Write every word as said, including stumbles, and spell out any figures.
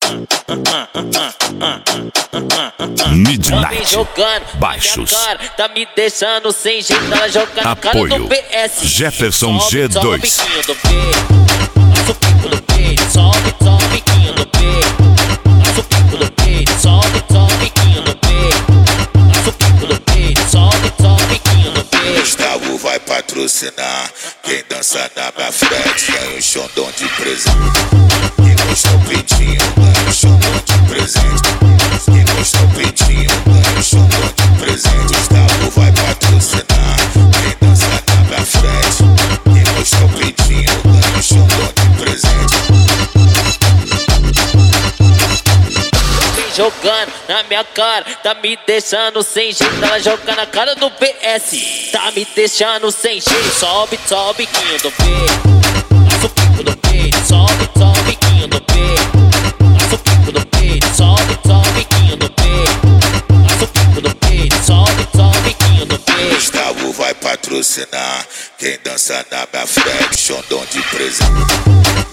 Midnight jogando Baixos. cara, tá me deixando sem jeito. Ela joga na cara do P S. Jefferson G dois. Sobe, sobe, biquinho do P. Passa o pico do P. Sobe, sobe, biquinho do P. Passa o pico do P. Sobe, sobe, biquinho do P. Passa o pico do P. Sobe, sobe, biquinho do P. Gustavo vai patrocinar. Quem dança na minha frente ganha um xondão de presente. Quem gostou peitinho ganha um xondão de presente. Quem gostou peitinho ganha um xondão de presente. Gustavo vai patrocinar. Quem dança na minha frente. Quem gostou peitinho ganha um xondão de presente. Jogando na minha cara, tá me deixando sem jeito. Ela joga na cara do P S, tá me deixando sem jeito. Sobe, sobe, biquinho do P. Passa o pico do P. Sobe, sobe, biquinho do P. Passa o pico do P. Sobe, sobe, biquinho do P. Passa o pico do P. Sobe, sobe, biquinho do P. Gustavo vai patrocinar. Quem dança na minha frente, xondão de presente.